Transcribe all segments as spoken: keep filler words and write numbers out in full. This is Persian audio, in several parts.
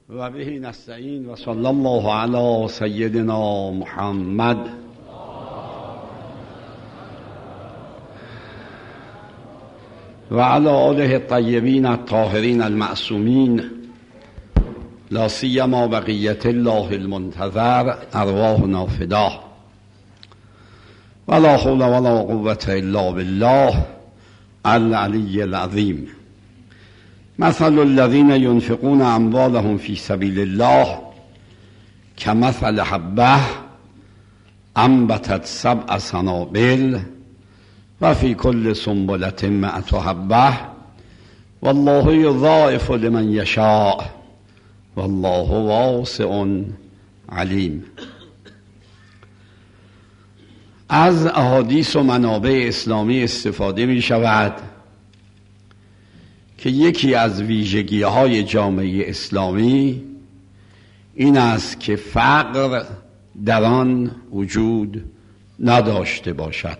و به نستعین و صلی الله علی سیدنا محمد و علی آله الطیبین الطاهرین المعصومین لا سیما بقیة الله المنتظر ارواحنا فداه ولا حول ولا قوة الا بالله العلی العظیم. مثل الذين ينفقون اموالهم في سبيل الله كمثل حبة انبتت سبع سنابل وفي كل سنبلة مئة حبة والله يضاعف لمن يشاء والله واسع علیم. از احادیث و منابع اسلامی استفاده می شود که یکی از ویژگی‌های جامعه اسلامی این است که فقر در آن وجود نداشته باشد.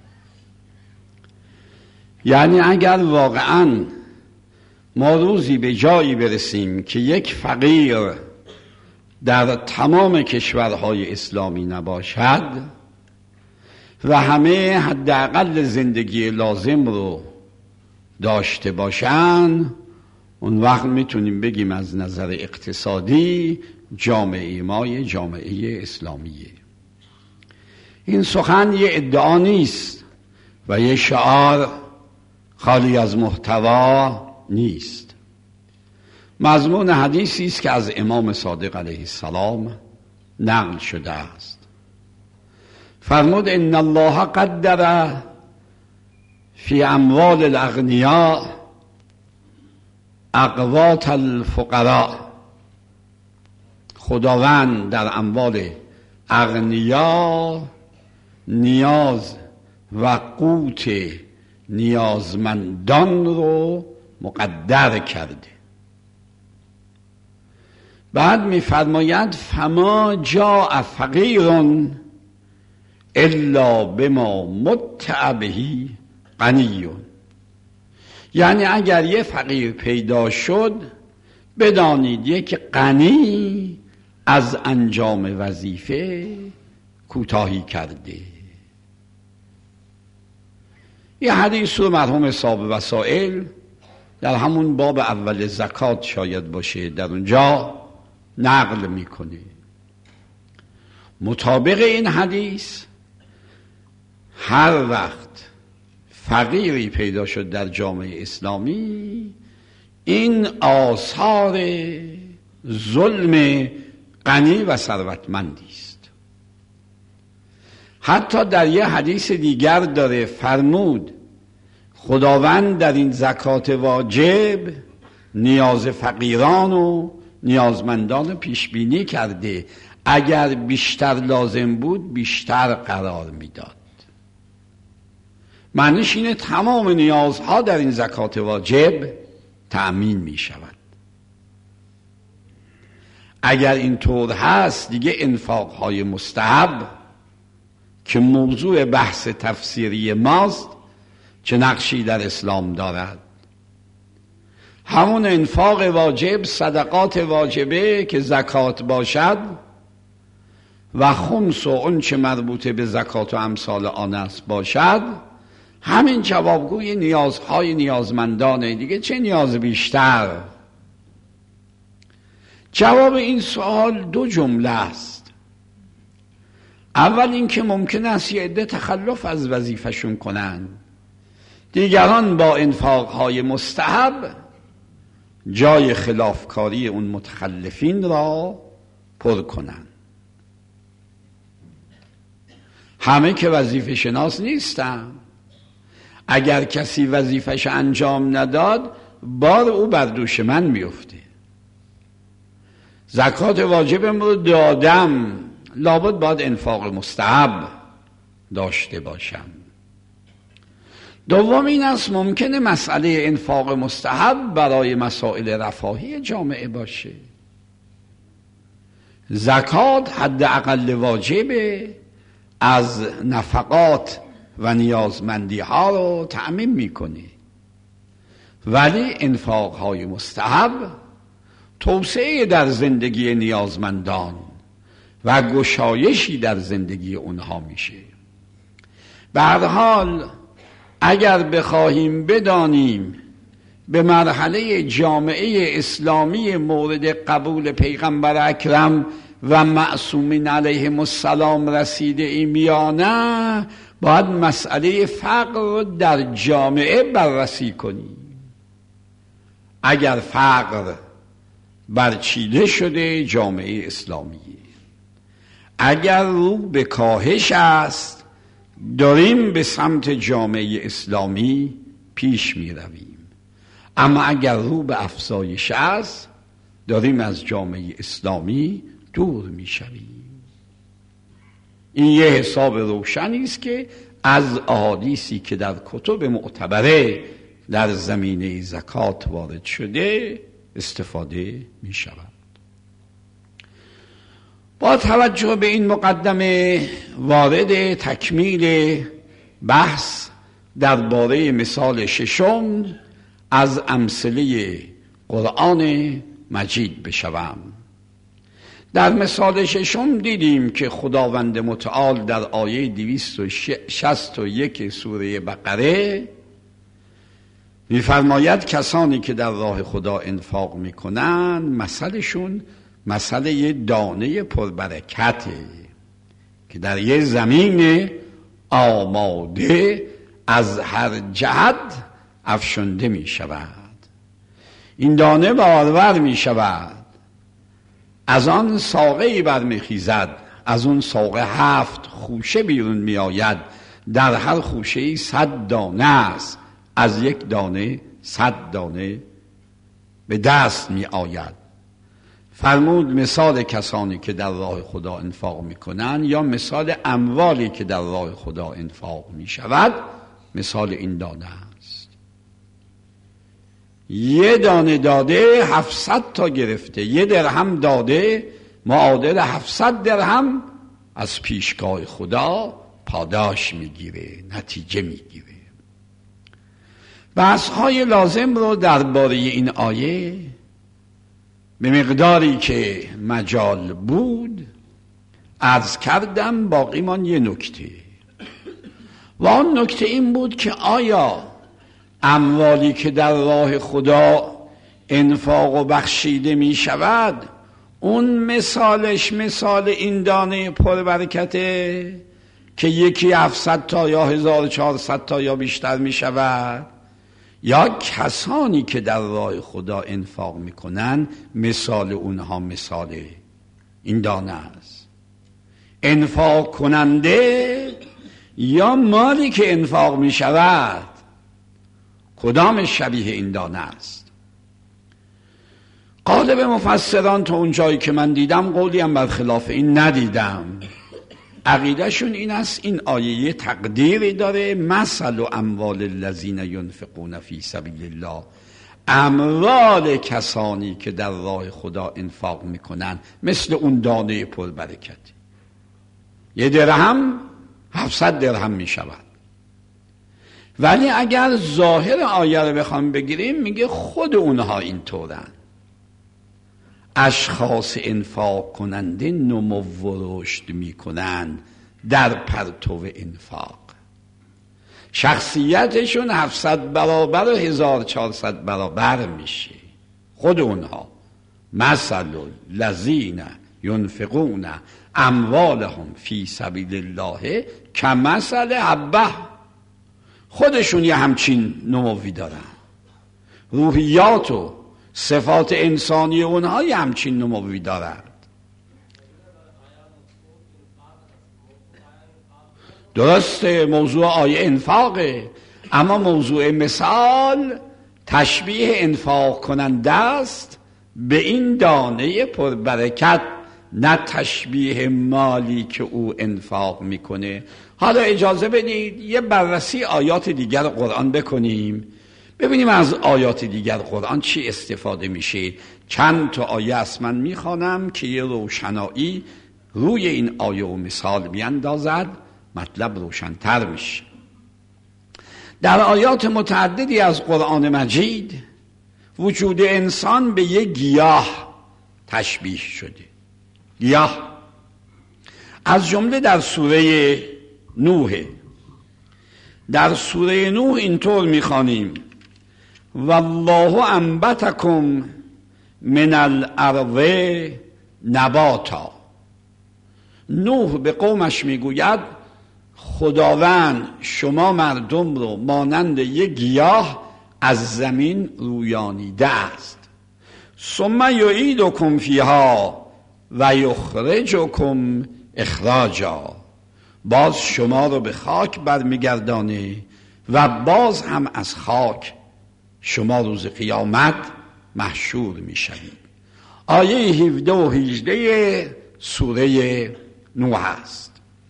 یعنی اگر واقعاً ما روزی به جایی برسیم که یک فقیر در تمام کشورهای اسلامی نباشد و همه حداقل زندگی لازم رو داشته باشن، اون وقت میتونیم بگیم از نظر اقتصادی جامعه ما یه جامعه اسلامیه. این سخن یه ادعا نیست و یه شعار خالی از محتوا نیست. مضمون حدیثی است که از امام صادق علیه السلام نقل شده است. فرمود ان الله قدر فی اموال الاغنیاء اقوات الفقراء. خداوند در اموال اغنیا نیاز و قوت نیازمندان رو مقدر کرده. بعد می‌فرماید فما جاء فقیر الا بما متع به غنی. یعنی اگر یه فقیر پیدا شد بدانید یک غنی از انجام وظیفه کوتاهی کرده. یه حدیث رو مرحوم صاحب وسائل در همون باب اول زکات شاید باشه در اونجا نقل میکنه. مطابق این حدیث هر وقت فقیری پیدا شد در جامعه اسلامی این آثار ظلم غنی و ثروتمندی است. حتی در یه حدیث دیگر داره فرمود خداوند در این زکات واجب نیاز فقیران و نیازمندان پیش بینی کرده، اگر بیشتر لازم بود بیشتر قرار میداد. معنیش اینه تمام نیازها در این زکات واجب تأمین می شود. اگر اینطور هست دیگه انفاقهای مستحب که موضوع بحث تفسیری ماست چه نقشی در اسلام دارد؟ همون انفاق واجب، صدقات واجبه که زکات باشد و خمس و اون چه مربوط به زکات و امثال آن است باشد، همین جوابگوی نیازهای نیازمندانه دیگه. چه نیاز بیشتر؟ جواب این سوال دو جمله است. اول این که ممکن است یه عده تخلف از وظیفه‌شون کنن، دیگران با انفاقهای مستحب جای خلافکاری اون متخلفین را پر کنن. همه که وظیفه شناس نیستن. اگر کسی وظیفه‌ش انجام نداد بار او بر دوش من میفته. زکات واجبم رو دادم، لابد باید انفاق مستحب داشته باشم. دوم این است ممکنه مسئله انفاق مستحب برای مسائل رفاهی جامعه باشه. زکات حد اقل واجبه از نفقات و نیازمندی ها رو تأمین میکنه، ولی انفاق های مستحب توسعه در زندگی نیازمندان و گشایشی در زندگی اونها میشه. به هر حال اگر بخواهیم بدانیم به مرحله جامعه اسلامی مورد قبول پیغمبر اکرم و معصومین علیهم السلام رسیده ایم یا نه، باید مسئله فقر در جامعه بررسی کنیم. اگر فقر برچیده شده جامعه اسلامی، اگر رو به کاهش است داریم به سمت جامعه اسلامی پیش می رویم، اما اگر رو به افزایش است داریم از جامعه اسلامی دور می شویم. این یه حساب روشنی است که از احادیثی که در کتب معتبره در زمینه زکات وارد شده استفاده می شود. با توجه به این مقدمه وارد تکمیل بحث درباره مثال ششم از امثله قرآن مجید بشوم. در مثال ششم دیدیم که خداوند متعال در آیه دویست و شصت و یک سوره بقره می‌فرماید کسانی که در راه خدا انفاق میکنن مثلشون مثل یه دانه پربرکته که در یه زمین آماده از هر جهت افشنده می شود. این دانه بارور می شود، از آن ساقه‌ای برمیخیزد، از اون ساقه هفت خوشه بیرون می آید، در هر خوشه‌ای صد دانه است، از یک دانه صد دانه به دست می آید. فرمود مثال کسانی که در راه خدا انفاق میکنن یا مثال اموالی که در راه خدا انفاق میشود مثال این دانه است. یه دانه داده هفتصد تا گرفته، یه درهم داده معادل هفتصد درهم از پیشگاه خدا پاداش میگیره، نتیجه میگیره. بحث‌های لازم رو درباره این آیه به مقداری که مجال بود عرض کردم. باقی من یه نکته و آن نکته این بود که آیا اموالی که در راه خدا انفاق و بخشیده می شود اون مثالش مثال این دانه پربرکته که یکی هفتصد تا یا هزار و چهارصد تا یا بیشتر می شود، یا کسانی که در راه خدا انفاق میکنن مثال اونها مثال این دانه است؟ انفاق کننده یا مالی که انفاق میشود کدام شبیه این دانه است؟ قالب مفسران تا اون جایی که من دیدم قولی هم برخلاف این ندیدم. عقیدهشون این است این آیه تقدیری داره، مثل و اموال الذین ینفقون فی سبیل الله، اموال کسانی که در راه خدا انفاق میکنن مثل اون دانه پربرکتی. یه درهم هفتصد درهم میشود. ولی اگر ظاهر آیه رو بخوام بگیریم میگه خود اونها این طورن. اشخاص انفاق کننده نمو و رشد میکنن در پرتو انفاق، شخصیتشون هفتصد برابر و هزار و چهارصد برابر میشه. خود اونها مثل الذین ینفقون اموالهم فی سبیل الله کمثل حبه، خودشون یه همچین نموی دارن. روحیات و صفات انسانی اونها یه همچین نموی دارند. درسته موضوع آیه انفاقه، اما موضوع مثال تشبیه انفاق کننده است به این دانه پربرکت، نه تشبیه مالی که او انفاق میکنه. حالا اجازه بدید یه بررسی آیات دیگر قرآن بکنیم، ببینیم از آیات دیگر قرآن چی استفاده میشه. چند تا آیه است من میخوانم که یه روشنایی روی این آیه و مثال بیندازد، مطلب روشن‌تر میشه. در آیات متعددی از قرآن مجید وجود انسان به یک گیاه تشبیه شده. گیاه از جمله در سوره نوح. در سوره نوح اینطور میخوانیم والله انبتکم من الارض نباتا. نوح به قومش میگوید خداوند شما مردم رو مانند یک گیاه از زمین رویانیده است. ثم یعیدکم فیها و یخرجکم اخراجا. باز شما رو به خاک برمیگردانه و باز هم از خاک شما روز قیامت محشور میشوید. آیه هفده و هجده سوره نوح است.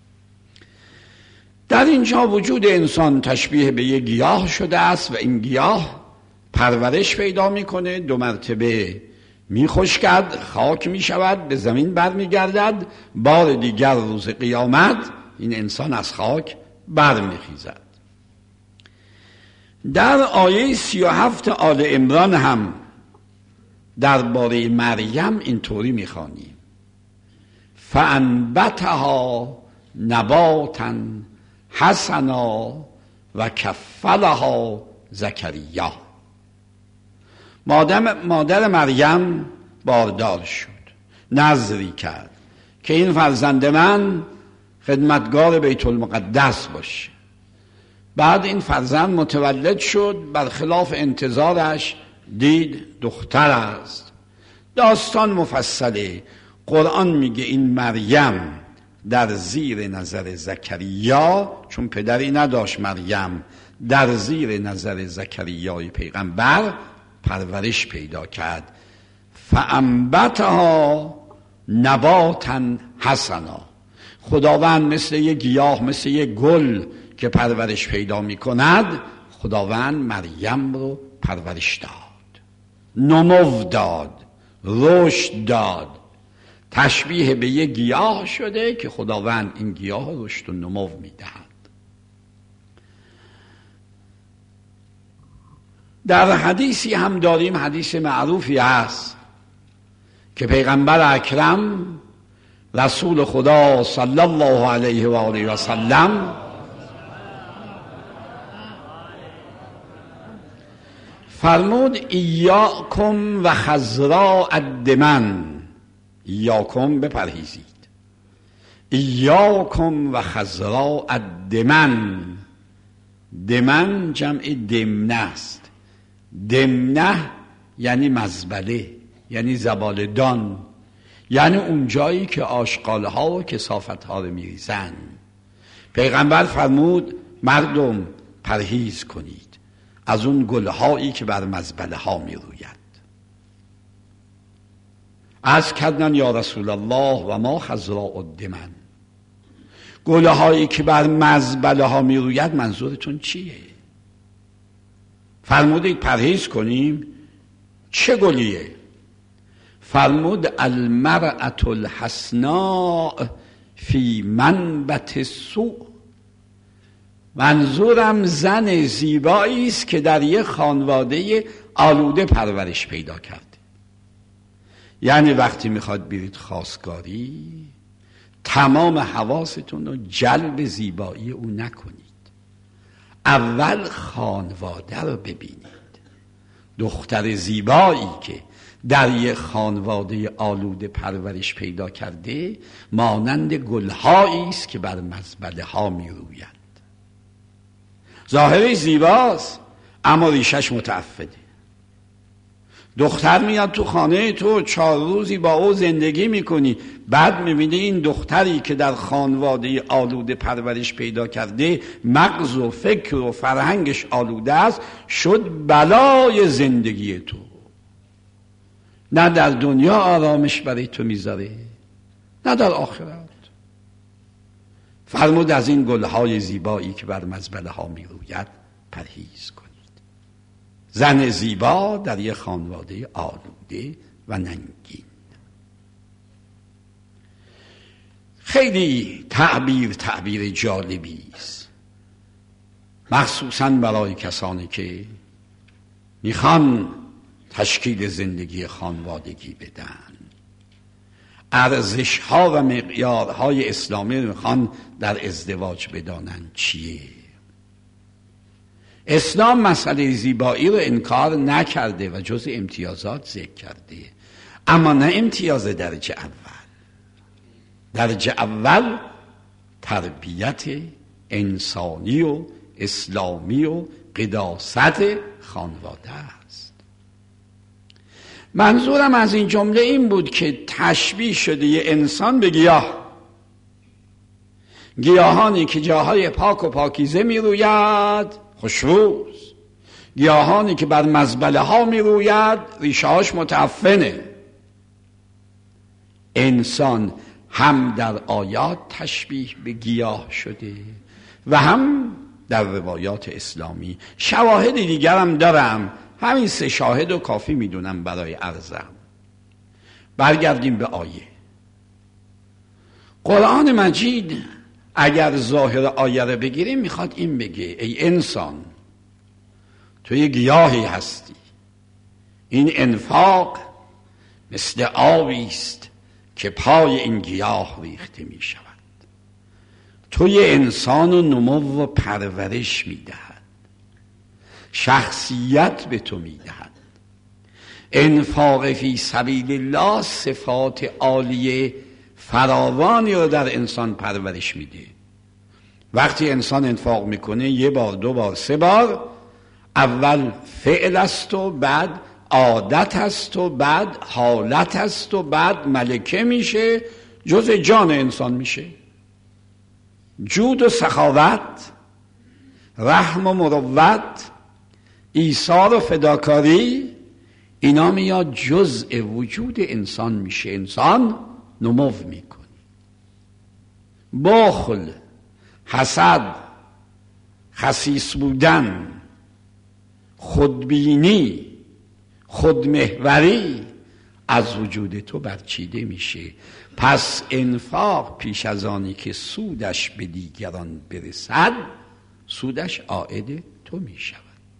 در اینجا وجود انسان تشبیه به یک گیاه شده است و این گیاه پرورش پیدا میکنه، دو مرتبه میخشکد، خاک میشود، به زمین برمیگردد، بار دیگر روز قیامت این انسان از خاک برمیخیزد. در آیه سی و هفت آل عمران هم درباره مریم اینطوری میخوانیم فانبتها نباتا حسنا و کفلها زکریا. مادر, مادر مریم باردار شد، نذری کرد که این فرزند من خدمتگار بیت المقدس باشه. بعد این فرزند متولد شد، برخلاف انتظارش دید دختر است. داستان مفصله. قرآن میگه این مریم در زیر نظر زکریا، چون پدری نداشت مریم، در زیر نظر زکریای پیغمبر پرورش پیدا کرد. فانبتها نباتا حسنا. خداوند مثل یک گیاه، مثل یک گل که پرورش پیدا می کند، خداوند مریم رو پرورش داد، نمو داد، رشد داد. تشبیه به یک گیاه شده که خداوند این گیاه رشد و نمو می دهد. در حدیثی هم داریم، حدیث معروفی است که پیغمبر اکرم رسول خدا صلی الله علیه و آله و سلم فرمود ایاکم و خضراء الدمن. ایاکم بپرهیزید، ایاکم و خضراء الدمن. دمن جمع دمنه است. دمنه یعنی مزبله، یعنی زبالدان، یعنی اون جایی که آشغال ها و کثافت ها رو میریزن. پیغمبر فرمود مردم پرهیز کنید از اون گل هایی که بر مزبله ها میروید. از کردن یا رسول الله و ما خضراء الدمن، گل هایی که بر مزبله ها میروید منظورتون چیه؟ فرمودید پرهیز کنیم. چه گلیه؟ فرمود المرأة الحسناء فی منبت السوء. منظورم زن زیبایی است که در یک خانواده آلوده پرورش پیدا کرده. یعنی وقتی میخواد برید خواستگاری، تمام حواستون رو جلب زیبایی او نکنید. اول خانواده رو ببینید. دختر زیبایی که در یک خانواده آلوده پرورش پیدا کرده مانند گلهایی است که بر مزبله ها می روید. ظاهرش زیباست اما ریشش متعفنه. دختر میاد تو خانه تو، چهار روزی با او زندگی میکنی، بعد میبینی این دختری که در خانواده آلوده پرورش پیدا کرده مغز و فکر و فرهنگش آلوده است، شد بلای زندگی تو. نه در دنیا آرامش برای تو میذاره، نه در آخرت. فرمود از این گلهای زیبایی که بر مزبله ها میروید پرهیز کنید. زن زیبا در یک خانواده آلوده و ننگین. خیلی تعبیر تعبیر جالبی است، مخصوصا برای کسانی که میخوان تشکیل زندگی خانوادگی بدن. ارزش ها و معیارهای اسلامی رو میخوان در ازدواج بدانن چیه. اسلام مسئله زیبایی رو انکار نکرده و جز امتیازات ذکر کرده، اما نه امتیاز درجه اول. درجه اول تربیت انسانی و اسلامی و قداست خانواده است. منظورم از این جمله این بود که تشبیه شده یه انسان به گیاه، گیاهانی که جاهای پاک و پاکیزه می روید خوشروز، گیاهانی که بر مزبله ها می روید ریشه هاش متعفنه. انسان هم در آیات تشبیه به گیاه شده و هم در روایات اسلامی. شواهد دیگرم دارم، همین سه شاهد و کافی میدونم برای عرضم. برگردیم به آیه. قرآن مجید اگر ظاهر آیه رو بگیریم میخواد این بگه ای انسان تو یه گیاهی هستی، این انفاق مثل آبی است که پای این گیاه ریخته می شود. تو یه انسان و نمو و پرورش می دهد، شخصیت به تو می دهد. انفاق فی سبیل الله صفات عالیه فراوانی رو در انسان پرورش میده. وقتی انسان انفاق میکنه یه بار دو بار سه بار، اول فعل است و بعد عادت است و بعد حالت است و بعد ملکه میشه، جز جان انسان میشه. جود و سخاوت، رحم و مروت، ایثار و فداکاری، اینا میاد جزء وجود انسان میشه. انسان نمو میکنه. بخل، حسد، خسیس بودن، خودبینی، خودمحوری از وجود تو برچیده میشه. پس انفاق پیش از آنی که سودش به دیگران برسد، سودش عائد تو میشود.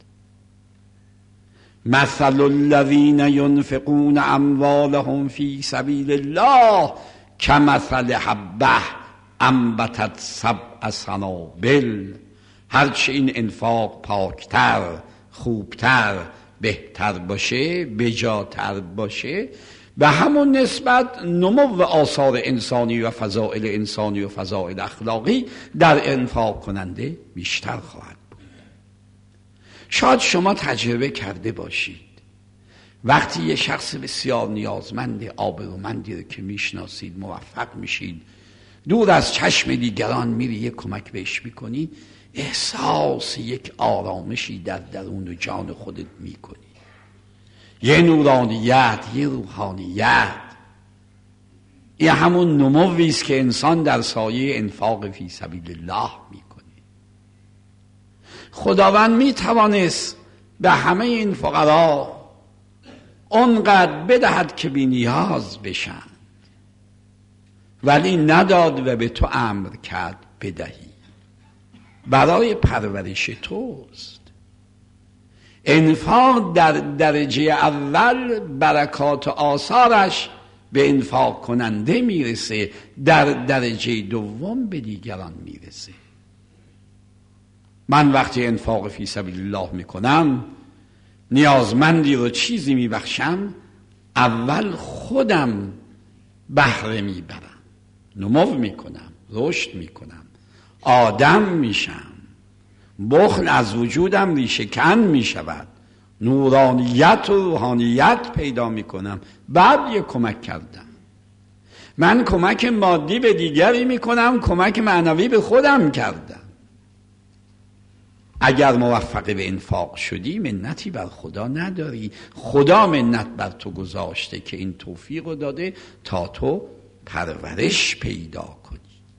مثل الذین ینفقون اموالهم فی سبیل الله کمثل حبه انبتت سبع سنابل. هرچه این انفاق پاکتر، خوبتر، بهتر باشه، بجاتر باشه، به همون نسبت نمو آثار انسانی و فضائل انسانی و فضائل اخلاقی در انفاق کننده بیشتر خواهد بود. شاید شما تجربه کرده باشید وقتی یه شخص بسیار نیازمند، آبرومندی رو که میشناسید موفق میشید، دور از چشم دیگران میری یک کمک بهش میکنی، احساس یک آرامشی در درون و جان خودت میکنی، یه نورانیت، یه روحانیت. این همون نمویی است که انسان در سایه انفاق فی سبیل الله میکنه. خداوند میتوانست به همه این فقرا اونقدر بدهد که بی نیاز بشن، ولی نداد و به تو امر کرد بدهی. برای پرورش توست. انفاق در درجه اول برکات و آثارش به انفاق کننده میرسه، در درجه دوم به دیگران میرسه. من وقتی انفاق فی سبیل الله میکنم، نیازمندی رو چیزی میبخشم، اول خودم بهره میبرم، نمو میکنم، رشد میکنم، آدم میشم، بخل از وجودم ریشه کن میشود، نورانیت و روحانیت پیدا میکنم. بعد یه کمک کردم. من کمک مادی به دیگری میکنم، کمک معنوی به خودم کردم. اگر موفق به انفاق شدی منتی بر خدا نداری، خدا منت بر تو گذاشته که این توفیق رو داده تا تو پرورش پیدا کنی.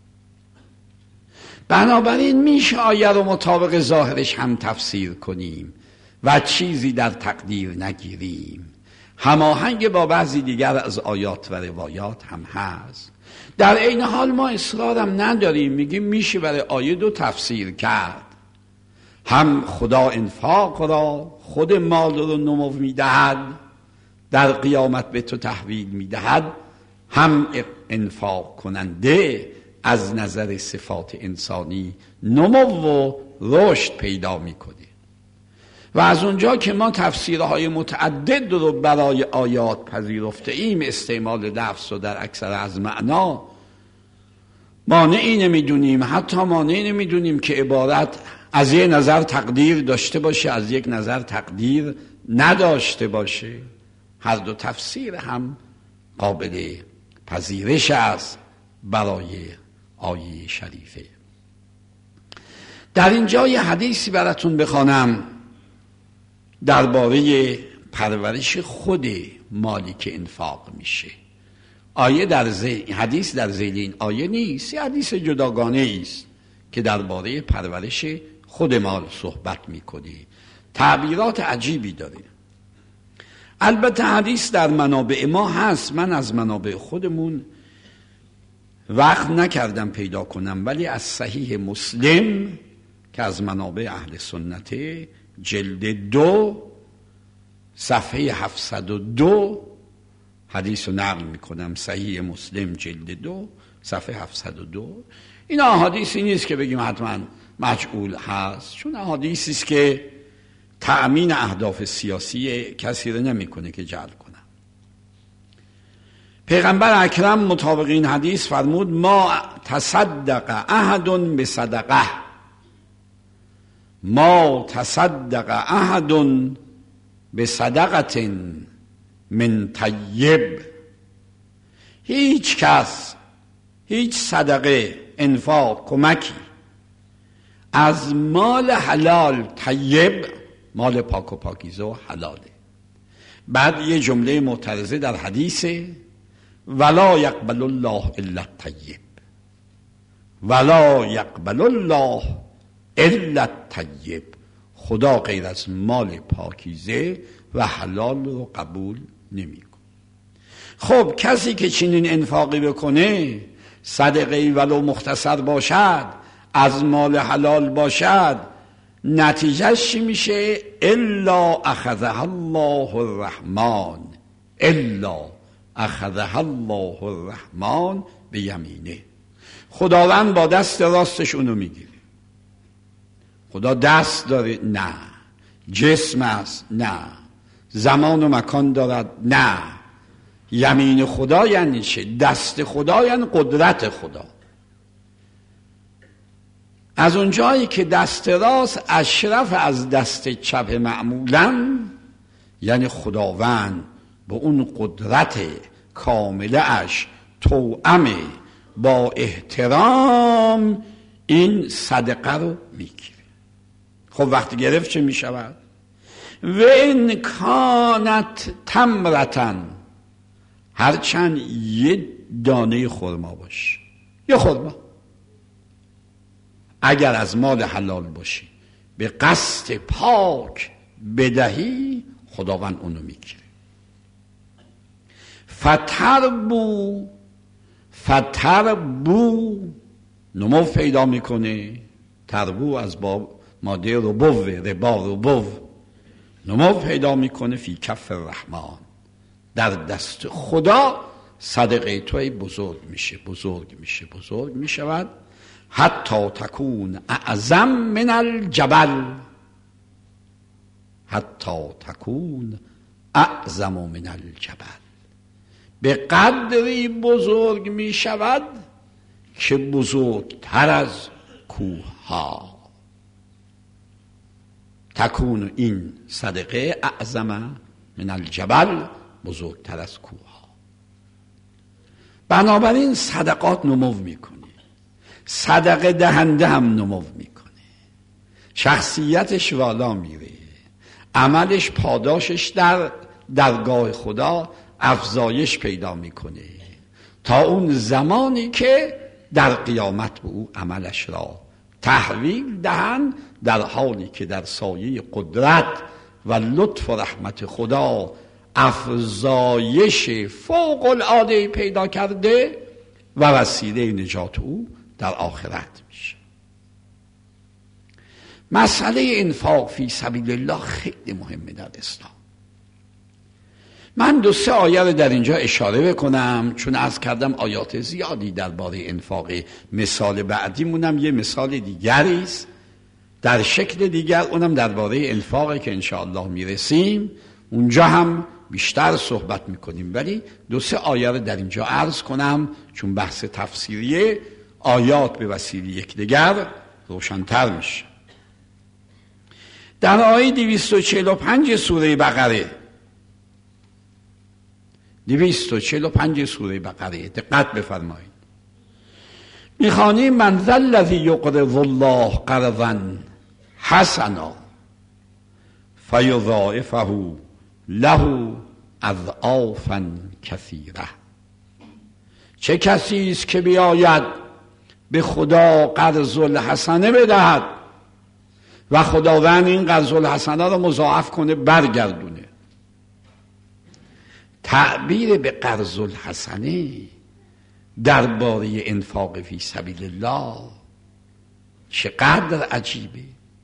بنابراین میشه آیه رو مطابق ظاهرش هم تفسیر کنیم و چیزی در تقدیر نگیریم. هماهنگ با بعضی دیگر از آیات و روایات هم هست. در این حال ما اصرارم نداریم، میگیم میشه برای آیه دو تفسیر کرد. هم خدا انفاق را، خود مال رو نمو میدهد، در قیامت به تو تحویل میدهد، هم انفاق کننده از نظر صفات انسانی نمو و رشد پیدا میکنه. و از اونجا که ما تفسیرهای متعدد رو برای آیات پذیرفته ایم، استعمال لفظ و در اکثر از معنا مانعی نمیدونیم، حتی مانعی نمیدونیم که عبارت از یک نظر تقدیر داشته باشه، از یک نظر تقدیر نداشته باشه. هر دو تفسیر هم قابل پذیرش است برای آیه شریفه. در اینجا یه حدیثی براتون بخوانم درباره پرورش خود مالی که انفاق میشه. آیه در ذیل، حدیث در ذیل این آیه نیست، یه حدیث جداگانه است که درباره پرورش خود مال صحبت میکنه. تعبیرات عجیبی داره. البته حدیث در منابع ما هست، من از منابع خودمون وقت نکردم پیدا کنم، ولی از صحیح مسلم که از منابع اهل سنت جلد دو صفحه هفتصد و دو حدیث رو نقل میکنم. صحیح مسلم جلد دو صفحه هفتصد و دو. این احادیثی نیست که بگیم حتما مجعول هست، چون احادیثی است که تأمین اهداف سیاسی کسی رو نمیکنه که جعل کنه. پیغمبر اکرم مطابق این حدیث فرمود ما تصدق احد به صدقه ما تصدق احد به صدقه من طیب. هیچ کس هیچ صدقه، انفاق، کمکی از مال حلال، طیب مال پاک و پاکیزه و حلاله. بعد یه جمله معترضه در حدیثه ولا یقبل الله الا الطیب، ولا یقبل الله الا الطیب. خدا غیر از مال پاکیزه و حلال رو قبول نمیکنه. خب کسی که چنین انفاقی بکنه، صدقه ولو مختصر باشد، از مال حلال باشد، نتیجهش چی میشه؟ الا اخذها الله الرحمن، الا اخذها الله الرحمن به یمینه. خداوند با دست راستش اونو میگیره. خدا دست داره؟ نه. جسم است؟ نه. زمان و مکان دارد؟ نه. یمین خدا یعنی چه؟ دست خدا یعنی قدرت خدا. از اونجایی که دست راست اشرف از دست چپ معمولا، یعنی خداوند با اون قدرت کامله اش توأم با احترام این صدقه رو میگیره. خب وقتی گرفت چه میشود؟ و ان کانت تمرتن، هرچند یه دانه خرما باشه، یه خرما اگر از مال حلال باشی به قصد پاک بدهی، خداوند اونو میگیره. فتربو فتربو نمو پیدا میکنه. تربو از با ماده ربو، ربا ربو، نمو پیدا میکنه فی کف الرحمن، در دست خدا صدقه توی بزرگ میشه، بزرگ میشه، بزرگ میشود، حتی تکون اعظم من الجبل، حتی تکون اعظم من الجبل، به قدری بزرگ می شود که بزرگتر از کوه ها. تکون این صدقه اعظم من الجبل، بزرگتر از کوه ها. بنابراین صدقات نمو میکنه، صدقه دهنده هم نمو میکنه، شخصیتش والا میره، عملش پاداشش در درگاه خدا افزایش پیدا میکنه تا اون زمانی که در قیامت به او عملش را تحویل دهند، در حالی که در سایه قدرت و لطف و رحمت خدا افزایش فوق العاده پیدا کرده و وسیله نجات او در آخرت میشه. مسئله انفاق فی سبیل الله خیلی مهمه در اسلام. من دو سه آیه رو در اینجا اشاره بکنم، چون عرض کردم آیات زیادی درباره انفاق. مثال بعدیمونم یه مثال دیگری است در شکل دیگر، اونم درباره انفاقه که انشاءالله میرسیم اونجا هم بیشتر صحبت میکنیم، ولی دو سه آیه رو در اینجا عرض کنم چون بحث تفسیریه، آیات به وسیله یکدیگر روشن‌تر میشه. در آیه دویست و چهل و پنج سوره بقره، دویست و چهل و پنج سوره بقره دقت بفرمایید، میخوانیم من ذا الذی یقرض الله قرضا حسنا فیضاعفه له اضعافا کثیره. چه کسی است که بیاید به خدا قرض الحسنه بدهد و خداوند این قرض الحسنه رو مضاعف کنه، برگردونه. تعبیر به قرض الحسنه درباره انفاق فی سبیل الله چقدر عجیبه.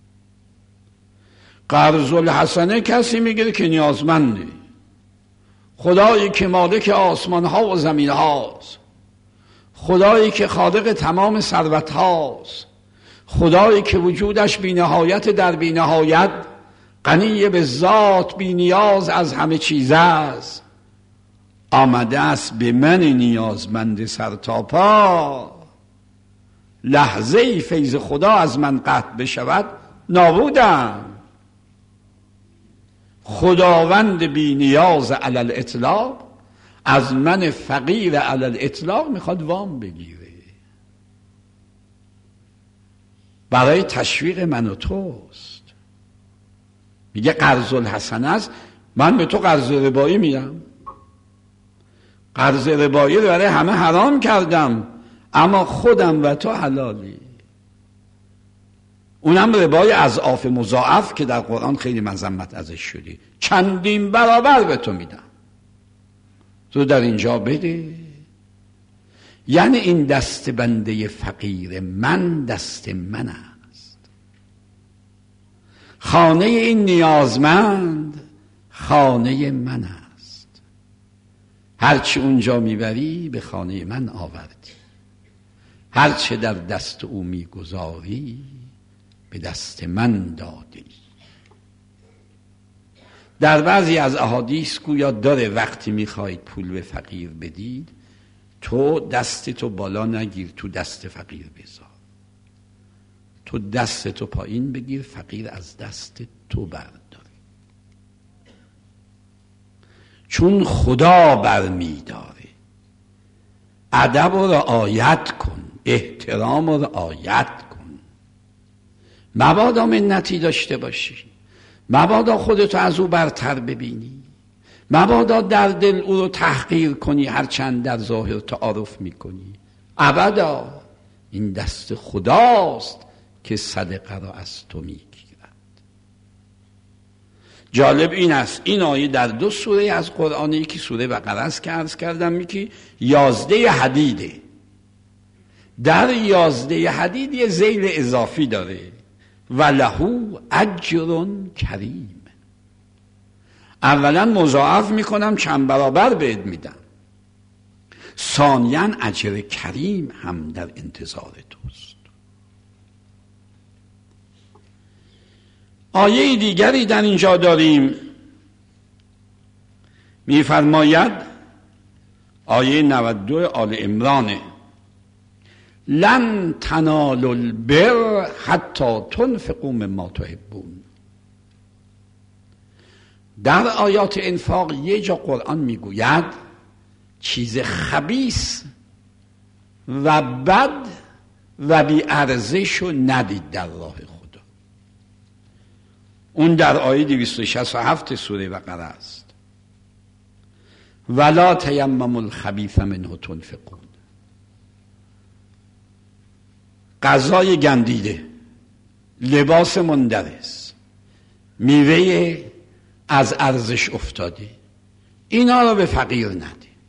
قرض الحسنه کسی میگیره که نیازمنده، خدایی که مالک آسمان ها و زمین هاست، خدایی که خالق تمام ثروت هاست، خدایی که وجودش بی نهایت در بی نهایت، غنی به ذات، بی نیاز از همه چیز است، آمده است به من نیازمند سرتاپا لحظه ای فیض خدا از من قطع بشود نابودم. خداوند بی نیاز علی الاطلاق از من فقیر علی الاطلاق میخواد وام بگیره برای تشویق من و توست. میگه قرض الحسنه است، من به تو قرض ربایی میدم، قرض ربایی رو برای همه حرام کردم اما خودم و تو حلالی، اونم ربای اضعاف مضاعف که در قرآن خیلی مذمت ازش شدی، چندین برابر به تو میدم، تو در اینجا بده. یعنی این دست بنده فقیر من دست من است، خانه این نیازمند خانه من است، هرچی اونجا میبری به خانه من آوردی، هرچه در دست او میگذاری به دست من دادی. در بعضی از احادیث گویا داره وقتی میخواید پول به فقیر بدید تو دستتو بالا نگیر تو دست فقیر بذار، تو دستتو پایین بگیر فقیر از دست تو برداره، چون خدا برمیداره. ادب رو رعایت کن، احترام رو رعایت کن، مبادا منتی داشته باشی، مبادا خودتو از او برتر ببینی، مبادا در دل او رو تحقیر کنی هرچند در ظاهر تعارف میکنی. ابدا، این دست خداست که صدقه را از تو میگیرد. جالب این است این آیه در دو سوره از قرآن، یکی سوره بقره است که عرض کردم، یکی یازده حدیده. در یازده حدید یه ذیل اضافی داره، ولهو اجر کریم. اولا مضاعف میکنم، چند برابر بهت میدم، ثانیاً اجر کریم هم در انتظار توست. آیه دیگری در اینجا داریم، میفرماید آیه نود و دو آل عمران، لن تنالوا البر حتی تنفقوا مما تحبون. در آیات انفاق یه جا قرآن میگوید چیز خبیث و بد و بی ارزشو ندید در راه خدا. اون در آیه دویست و شصت و هفت سوره بقره است. ولا تیمموا الخبیث منه تنفقون. غذای گندیده، لباس مندرس، میوه از ارزش افتاده، اینا رو به فقیر نده.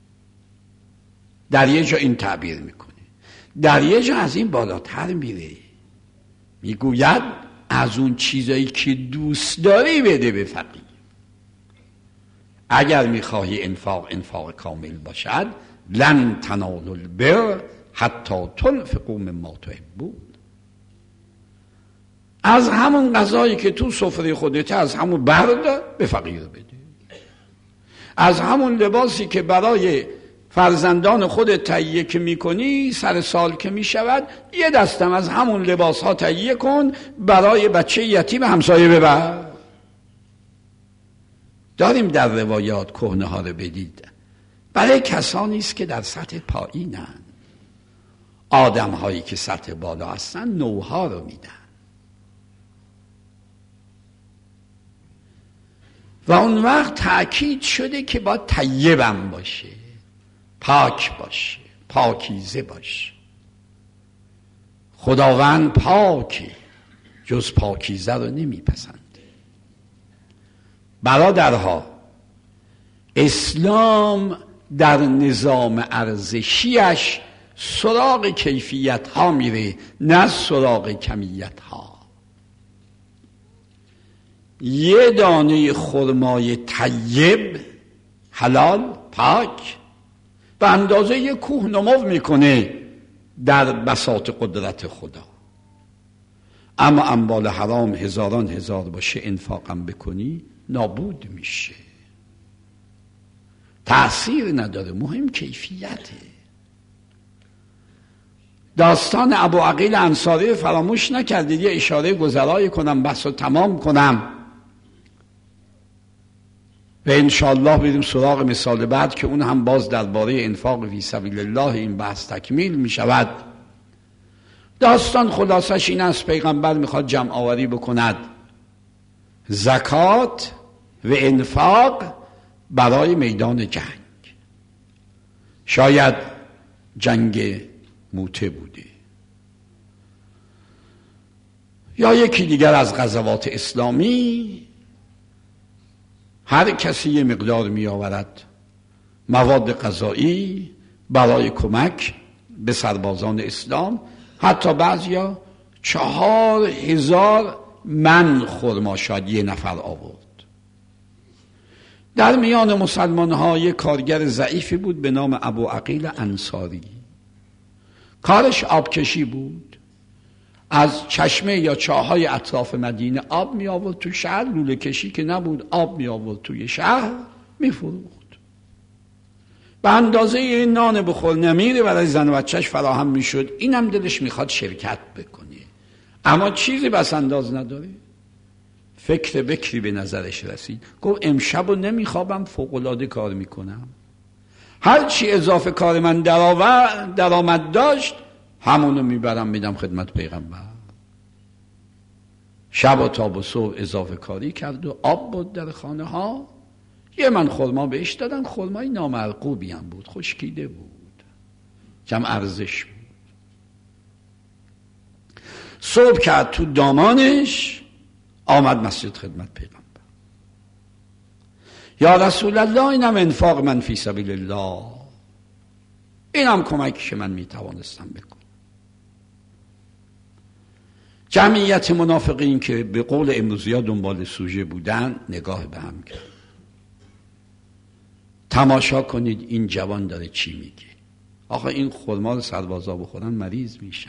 در یه جا این تعبیر میکنه، در یه جا از این بالاتر میره، میگوید از اون چیزایی که دوست داری بده به فقیر. اگر میخواهی انفاق انفاق کامل باشد، لن تنالوا البر حتی تنفقوا مما تحبون. از همون غذایی که تو سفره خودت از همون بردار به فقیر بده. از همون لباسی که برای فرزندان خودت تهیه که میکنی سر سال که میشود، یه دستم از همون لباس ها تهیه کن برای بچه یتیم همسایه ببر. داریم در روایات کهنه ها رو بدید، برای کسانی است که در سطح پایینن. آدم هایی که سطح بالا هستن نوها رو میدن. و اون وقت تأکید شده که باید طیبم باشه، پاک باشه، پاکیزه باشه. خداوند پاکه، جز پاکیزه رو نمیپسند. برادرها، اسلام در نظام ارزشیش سراغ کیفیت ها میره، نه سراغ کمیت ها. یه دانه خرمای طیب حلال پاک به اندازه یه کوه نمو میکنه در بساط قدرت خدا. اما اموال حرام هزاران هزار باشه انفاقم بکنی نابود میشه، تأثیر نداره. مهم کیفیته. داستان ابو عقیل انصاری فراموش نکردید، یه اشاره گذرایی کنم بحث رو تمام کنم و انشاءالله بریم سراغ مثال بعد که اون هم باز درباره انفاق فی سبیل الله این بحث تکمیل می شود. داستان خلاصش این است، پیغمبر میخواد جمع آوری بکند زکات و انفاق برای میدان جنگ. شاید جنگ موته بوده یا یکی دیگر از غزوات اسلامی. هر کسی یه مقدار می آورد مواد غذایی برای کمک به سربازان اسلام. حتی بعضیا چهار هزار من خرما شاید یه نفر آورد. در میان مسلمان ها یک کارگر ضعیفی بود به نام ابو عقیل انصاری. کارش آبکشی بود، از چشمه یا چاهای اطراف مدینه آب می آورد تو شهر. لوله کشی که نبود، آب می آورد توی شهر می فروخت. به اندازه یه نان بخور نمیره برای زن و بچهش فراهم می شد. اینم دلش می خواد شرکت بکنه، اما چیزی بس انداز نداره. فکر بکری به نظرش رسید، گفت امشب و نمی خوابم، فوق‌العاده کار می کنم. هرچی اضافه کار من درآمد داشت همونو میبرم میدم خدمت پیغمبر. شب و تا و صبح اضافه کاری کرد و آب بود در خانه ها. یه من خرما بهش دادم، خرمای نامرغوبی هم بود، خشکیده بود، کم ارزش بود. صبح کرد تو دامانش، آمد مسجد خدمت پیغمبر. یا رسول الله، اینم انفاق من فی سبیل الله، اینم کمکی که من میتوانستم بکنم. جمعیت منافقین که به قول امروزی ها دنبال سوژه بودن نگاه به هم کرد. تماشا کنید این جوان داره چی میگه. آخه این خرما رو سربازا بخورن مریض میشن.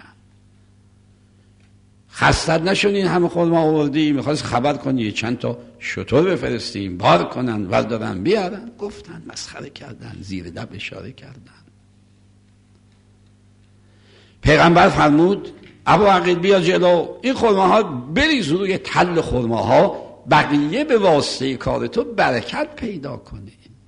خستت نشون این همه خرما آوردی، میخواست خبر کنی چند تا شطور بفرستیم بار کنن وردارن بیارن. گفتن، مسخره کردن، زیر لب اشاره کردن. پیغمبر فرمود ابو عقیل بیا جلو، این خرماها بریز روی تل خرماها، بقیه به واسطه کار تو برکت پیدا کنه.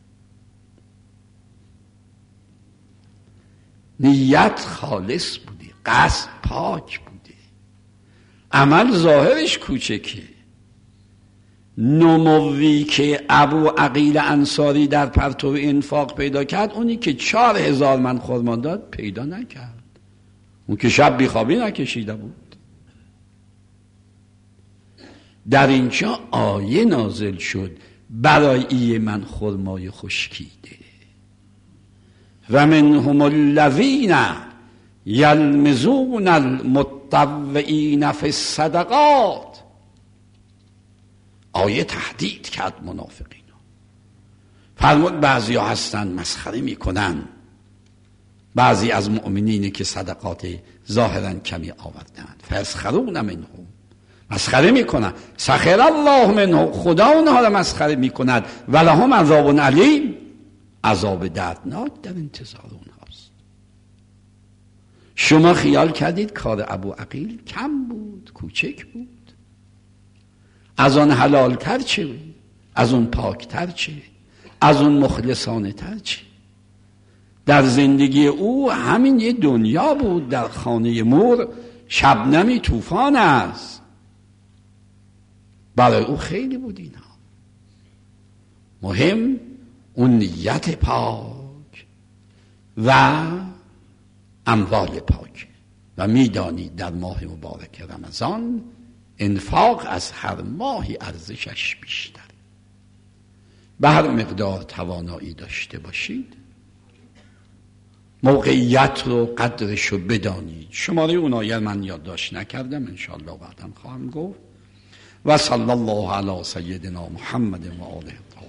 نیت خالص بودی، قصد پاک بوده، عمل ظاهرش کوچکه. نموی که ابو عقیل انصاری در پرتو انفاق پیدا کرد، اونی که چهار هزار من خرما داد پیدا نکرد. اون که شب بیخوابی نکشیده بود. در اینجا آیه نازل شد برای من خرمای خشکیده. و منهم الذین یلمزون المطوعین فی الصدقات. آیه تهدید کرد منافقین. فرمود بعضی ها هستن مسخره میکنن بعضی از مؤمنینی که صدقات ظاهرا کمی آوردند، فیسخرون منهم، مسخره میکنن، سخر الله منهم، خدا اونها را مسخره میکند، ولهم عذاب علیم، عذاب دردناک در انتظار اونهاست. شما خیال کردید کار ابو عقیل کم بود، کوچک بود؟ از آن حلال تر چه؟ از اون پاک تر چه؟ از اون مخلصانه تر چه؟ در زندگی او همین یه دنیا بود، در خانه مور شبنمی طوفان است. برای او خیلی بود اینها. مهم اون نیت پاک و اموال پاک. و میدانید در ماه مبارک رمضان انفاق از هر ماهی ارزشش بیشتر. به هر مقدار توانایی داشته باشید موقعیت رو قدرش رو بدانید. شماره اونایی من یادداشت نکردم، انشاءالله بعدم خواهم گفت. و صلی الله علی سیدنا محمد و آله